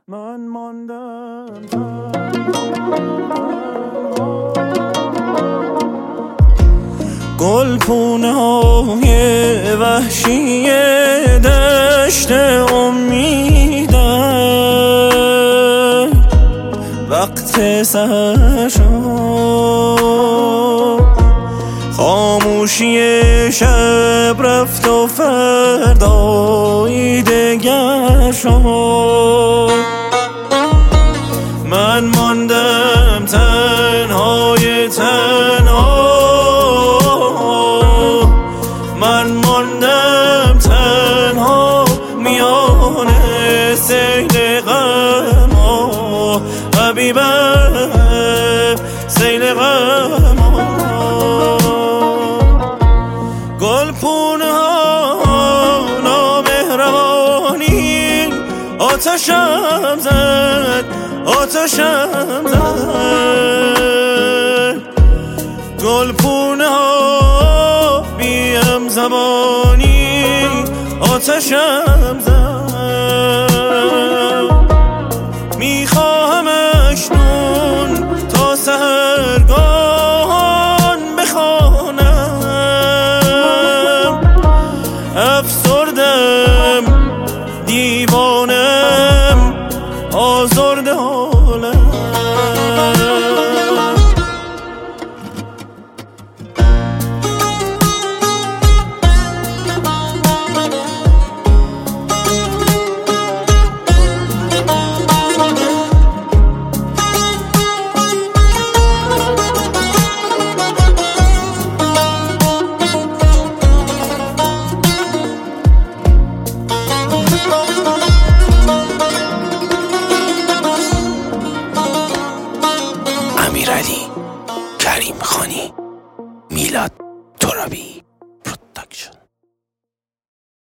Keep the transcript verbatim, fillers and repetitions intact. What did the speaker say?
من ماندم گلپونه های وحشی دشت امیدم وقت سحر شد خاموشی شب رفت و فردایی دگر شد من ماندم تنهای تنها من ماندم تنها میان سیل غم ها حبیبم سیل غم ها گلپونه ها نامهربانی آتشم زد آتشم زد گلپونه ها بیم زمانی آتشم زد میخواهم اکنون تا سحرگاهان بخوانم افسردم دیوانم آزرده حالم امیرعلی کریمخانی میلاد ترابی